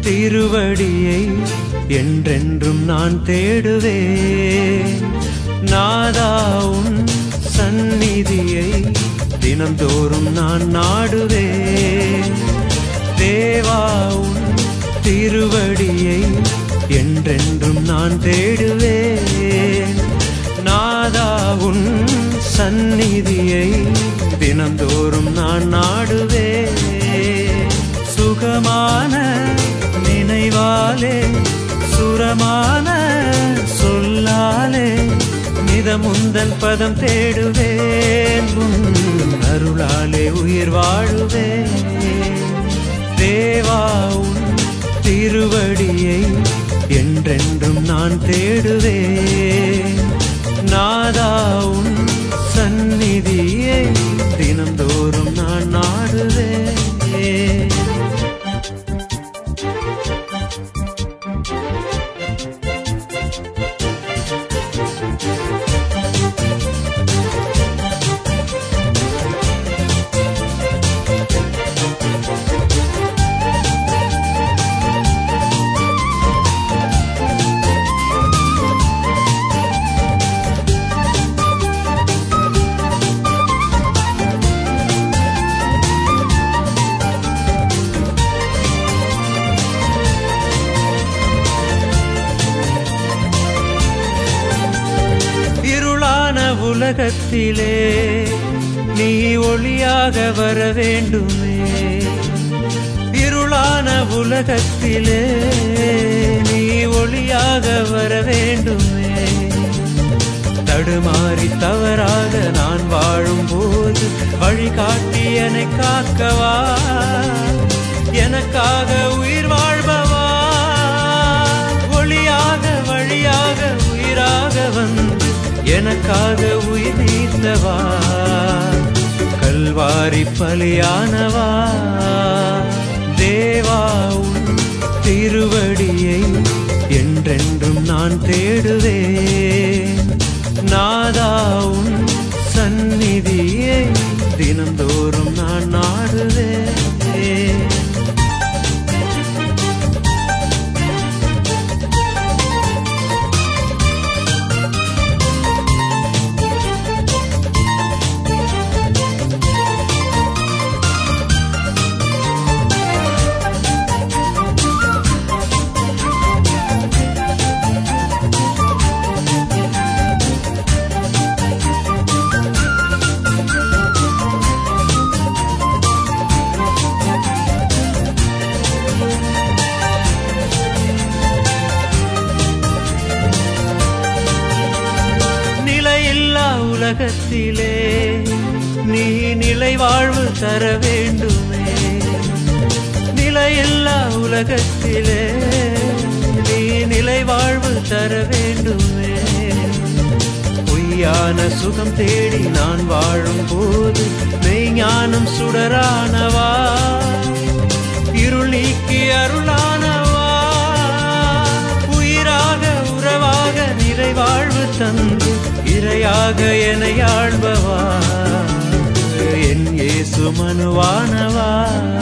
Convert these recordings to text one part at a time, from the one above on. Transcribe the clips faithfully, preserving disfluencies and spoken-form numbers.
திருவடியை என்றென்றும் நான் தேடுவேன். நாதா உன் சந்நிதியை தினந்தோறும் நான் நாடுவேன். தேவா உன் திருவடியை என்றென்றும் நான் தேடுவேன். நாதா உன் சந்நிதியை தினந்தோறும் நான் நாடுவேன். சுகமான நினைவாலே சுரமான சொல்லாலே மிதமுந்தன் பதம் தேடுவேன். உன் அருளாலே உயிர் வாழுவேன். தேவா உன் திருவடியை என்றென்றும் நான் தேடுவேன். நாதா உன் சந்நிதியை தினந்தோறும் நான் நாடுவேன். உலகத்திலே நீ ஒளியாக வர வேண்டுமே. இருளான உலகத்திலே நீ ஒளியாக வர வேண்டுமே. தடுமாறி தவறாக நான் வாழும் போது வழிகாட்டி என்னை காக்கவா, எனக்காக உயிர் வாழ்பவா. ஒளியாக வழியாக உயிராக வந்து எனக்காக உயிர் நீத்தவா. கல்வாரி பலியானவா. தேவா உன் திருவடியை என்றென்றும் நான் தேடுவேன். நாதா உன் சந்நிதியை தினந்தோறும் நான் நாடுவேன். உலகத்திலே நீ நிலை வாழ்வு தர வேண்டுமே. நிலையில்லா உலகத்திலே நீ நிலை வாழ்வு தர வேண்டுமே. பொய்யான சுகம் தேடி நான் வாழும் போது மெய்ஞானம் சுடரானவா. இருள் நீக்கி அருளானவா. உயிராக உறவாக நிலை வாழ்வு தந்து இறையாக என்னை ஆள்பவா. என் இயேசு மனுவானவா.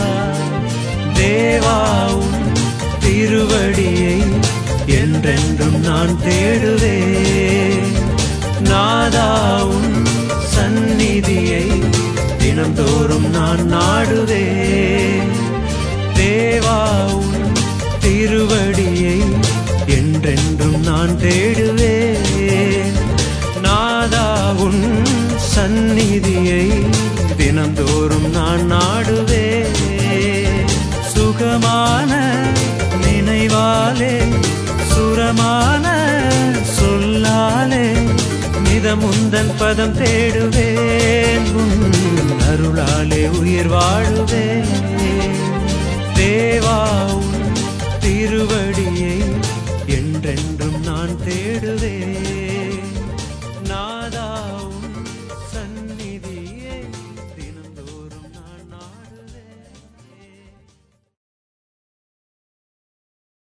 தேவா உன் திருவடியை என்றென்றும் நான் தேடுவேன். நாதா உன் சந்நிதியை தினந்தோறும் நான் நாடுவேன். தேவா உன் திருவடியை என்றென்றும் நான் தேடுவேன். நாதா உன் சந்நிதியை தினந்தோறும் நான் நாடுவேன். சுகமான நினைவாலே சுரமான சொல்லாலே மிதமுந்தன் பதம் தேடுவேன். உன் அருளாலே உயிர் வாழுவேன். தேவா உன் திருவடியை என்றென்றும் நான் தேடுவேன்.